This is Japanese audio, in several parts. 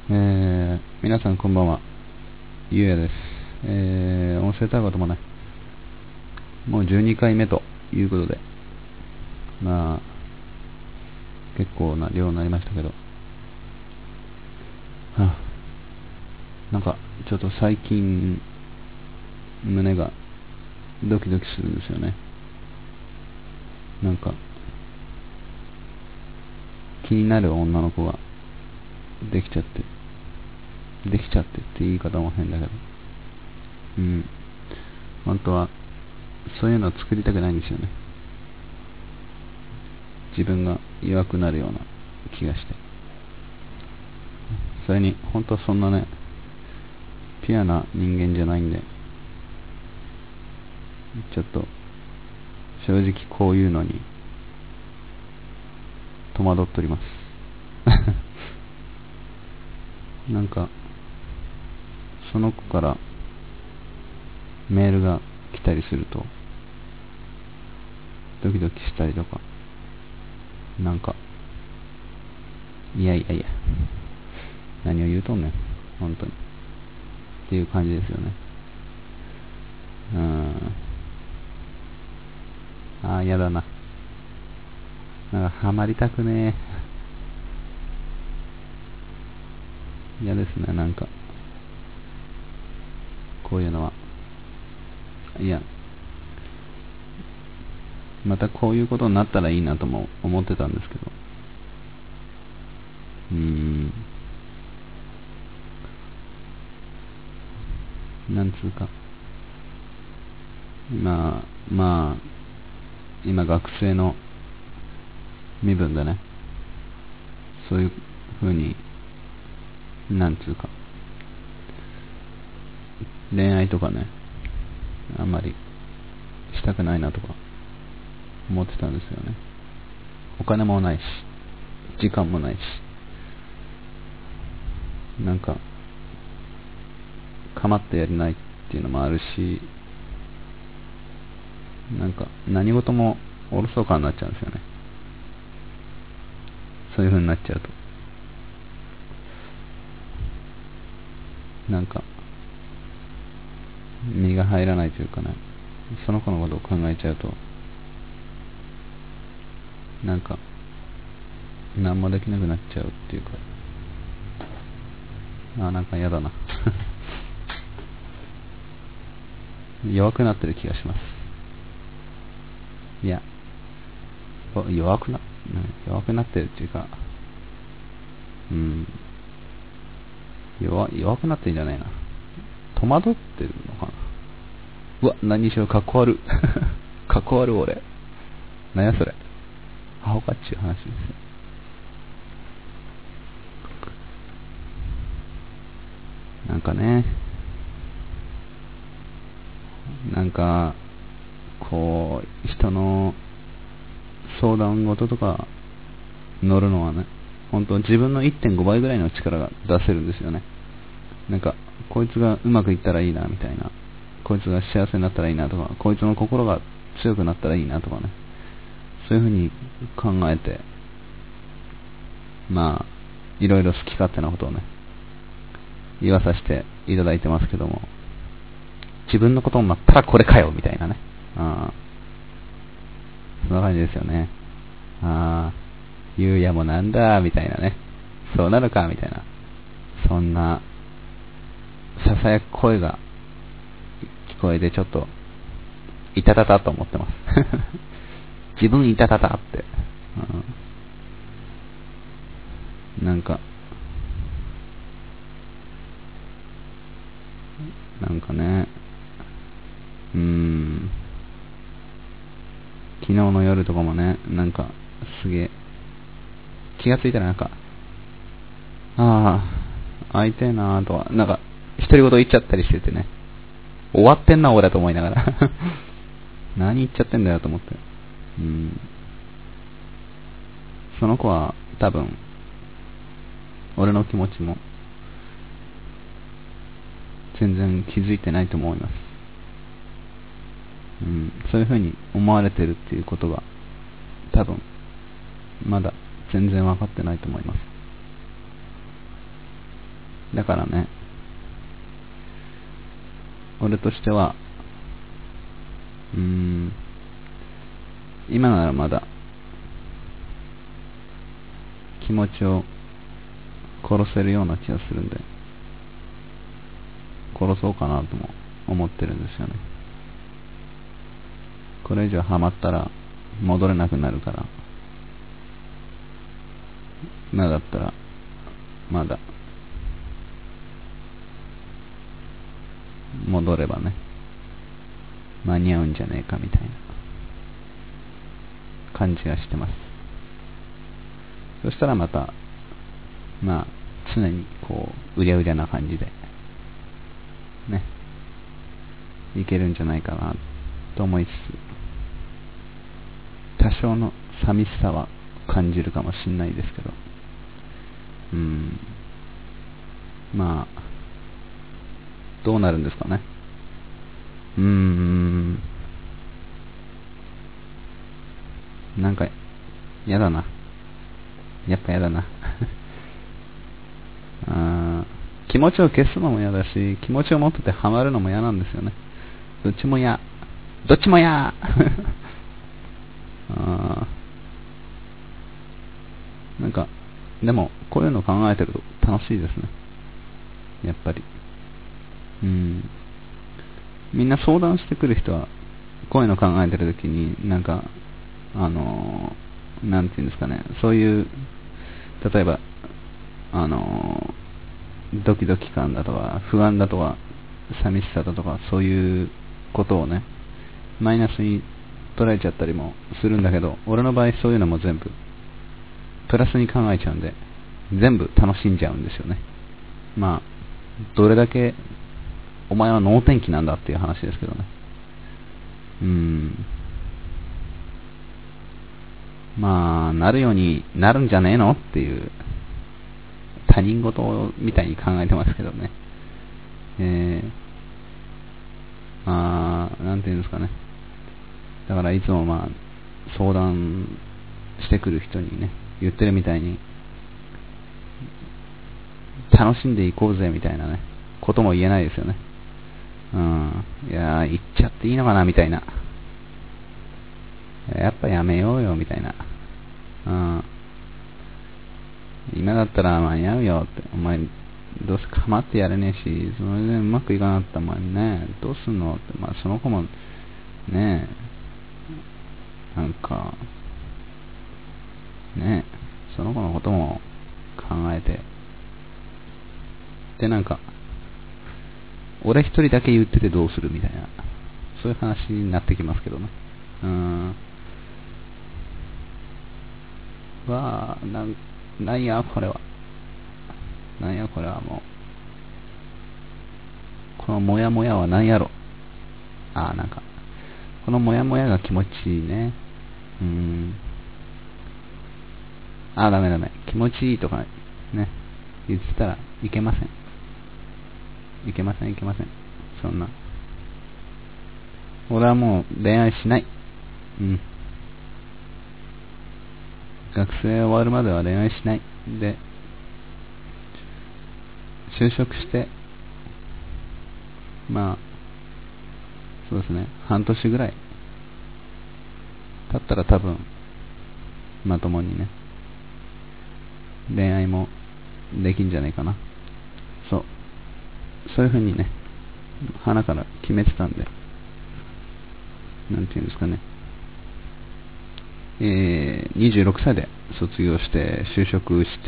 皆さんこんばんは、ゆうやです。音声タグともね、もう12回目ということで、まあ、結構な量になりましたけど、なんか、ちょっと最近、胸がドキドキするんですよね。なんか、気になる女の子ができちゃってって言い方も変だけど、本当はそういうのを作りたくないんですよね。自分が弱くなるような気がして。それに本当はそんなね、ピュアな人間じゃないんで、ちょっと正直こういうのに戸惑っております。なんかその子からメールが来たりするとドキドキしたりとか、なんかいや何を言うとんねん本当にっていう感じですよね。やだな。なんかハマりたくねえ。嫌ですね。なんかこういうのは。いや、またこういうことになったらいいなとも思ってたんですけど、なんつうか、まあ今学生の身分でね、そういう風に、なんつうか、恋愛とかね、あんまりしたくないなとか思ってたんですよね。お金もないし、時間もないし、なんか構ってやれないっていうのもあるし、なんか何事もおろそかになっちゃうんですよね。そういう風になっちゃうと、なんか身が入らないというかね、その子のことを考えちゃうと、なんか何もできなくなっちゃうっていうか、なんか嫌だな。弱くなってる気がします。いや、弱くなってるっていうか、弱くなってんじゃないな。戸惑ってるのかな。うわ、何にしろかっこ悪かっこ悪俺。何やそれ。アホかっちゅう話ですよ。なんかね、なんかこう人の相談事とか乗るのはね、本当自分の 1.5 倍ぐらいの力が出せるんですよね。なんかこいつがうまくいったらいいなみたいな、こいつが幸せになったらいいなとか、こいつの心が強くなったらいいなとかね、そういう風に考えて、まあいろいろ好き勝手なことをね言わさせていただいてますけども、自分のことになったらこれかよみたいなね、そんな感じですよね。ゆうやもなんだみたいなね、そうなるかみたいな、そんなささやく声が聞こえて、ちょっといたたたと思ってます自分いたたたって、なんかね、昨日の夜とかもね、なんかすげえ気がついたら、なんか会いてえなーとは、なんか独り言言っちゃったりしててね、終わってんな俺だと思いながら何言っちゃってんだよと思って、その子は多分俺の気持ちも全然気づいてないと思います。そういう風に思われてるっていうことが多分まだ全然分かってないと思います。 だからね、俺としては、今ならまだ気持ちを殺せるような気がするんで、殺そうかなとも思ってるんですよね。これ以上ハマったら戻れなくなるから、今だったらまだ戻ればね、間に合うんじゃねえかみたいな感じがしてます。そしたらまた常にこううりゃうりゃな感じでね、いけるんじゃないかなと思いつつ、多少の寂しさは感じるかもしれないですけど、どうなるんですかね。なんかやだな、やっぱやだな気持ちを消すのも嫌だし、気持ちを持っててハマるのも嫌なんですよね。どっちも嫌、どっちも嫌なんかでもこういうの考えてると楽しいですね、やっぱり。みんな相談してくる人はこういうの考えてるときになんかなんていうんですかね、そういう例えばドキドキ感だとか不安だとか寂しさだとかそういうことをね、マイナスに捉えちゃったりもするんだけど、俺の場合そういうのも全部プラスに考えちゃうんで、全部楽しんじゃうんですよね。どれだけお前は能天気なんだっていう話ですけどね。なるようになるんじゃねえのっていう他人事みたいに考えてますけどね。なんていうんですかね。だからいつも相談してくる人にね、言ってるみたいに楽しんでいこうぜみたいなね、ことも言えないですよね。いや言っちゃっていいのかなみたいな。やっぱやめようよみたいな。今だったら間に合うよって、お前どうせ構ってやれねえし、それでうまくいかなかったらお前ね、どうすんのって、その子もね、なんかね、その子のことも考えて、でなんか俺一人だけ言っててどうするみたいな、そういう話になってきますけどね。なんやこれは、なんやこれはもう、このモヤモヤは何やろ。なんかこのモヤモヤが気持ちいいね。ダメ、気持ちいいとかね言ってたらいけません。そんな、俺はもう恋愛しない。学生終わるまでは恋愛しないで、就職してそうですね、半年ぐらい経ったら多分まともにね恋愛もできんじゃないかな。そういう風にね鼻から決めてたんで、なんていうんですかね、26歳で卒業して就職して、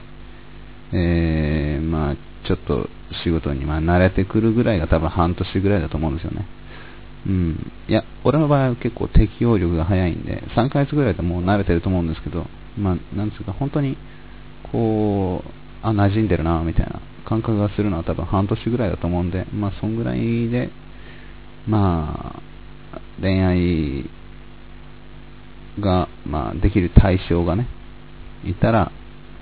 ちょっと仕事に慣れてくるぐらいが多分半年ぐらいだと思うんですよね。いや俺の場合は結構適応力が早いんで3ヶ月ぐらいでもう慣れてると思うんですけど、なんつうか本当にこう馴染んでるなみたいな感覚がするのは多分半年ぐらいだと思うんで、そんぐらいで恋愛ができる対象がねいたら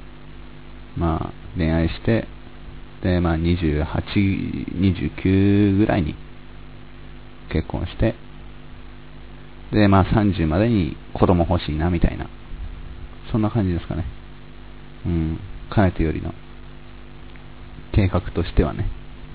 恋愛して、で28、29ぐらいに結婚して、で30までに子供欲しいなみたいな、そんな感じですかね。かねてよりの計画としてはね。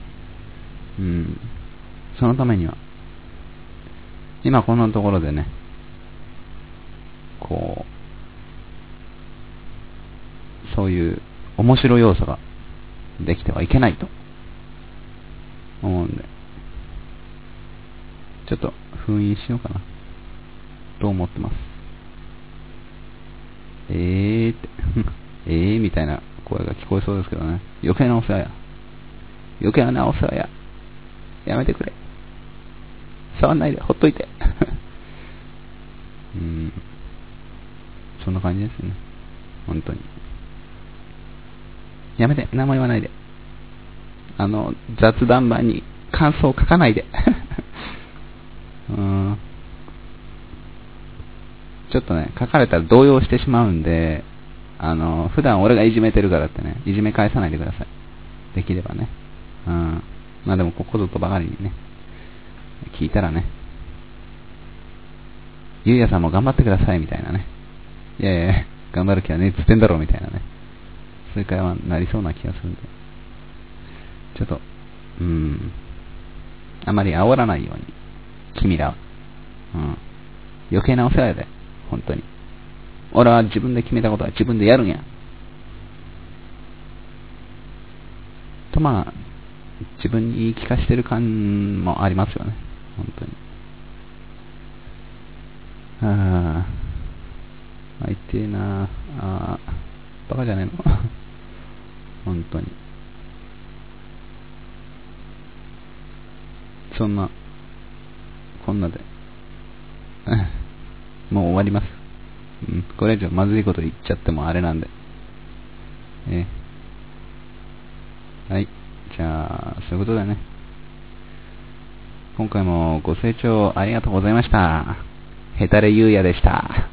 そのためには、今こんなところでね、こう、そういう面白要素ができてはいけないと思うんで、ちょっと封印しようかなと思ってます。ってみたいな声が聞こえそうですけどね。余計なお世話や。余計なお世話や。やめてくれ。触んないで、ほっといて。そんな感じですね。本当に。やめて、名前言わないで。雑談版に感想を書かないで。ちょっとね、書かれたら動揺してしまうんで、普段俺がいじめてるからってね、いじめ返さないでください。できればね。まあでも、ここぞとばかりにね、聞いたらね、ゆうやさんも頑張ってくださいみたいなね。いやいや、頑張る気はねえっつってんだろみたいなね。そういう会話になりそうな気がするんで。ちょっと、あまり煽らないように、君らは。余計なお世話やで。本当に。俺は自分で決めたことは自分でやるんや。とまあ、自分に言い聞かしてる感もありますよね。本当に。痛えなバカじゃねえの本当に。そんな、こんなで。もう終わります。これ以上まずいこと言っちゃってもあれなんで。はい。じゃあ、そういうことだね。今回もご清聴ありがとうございました。ヘタレユーヤでした。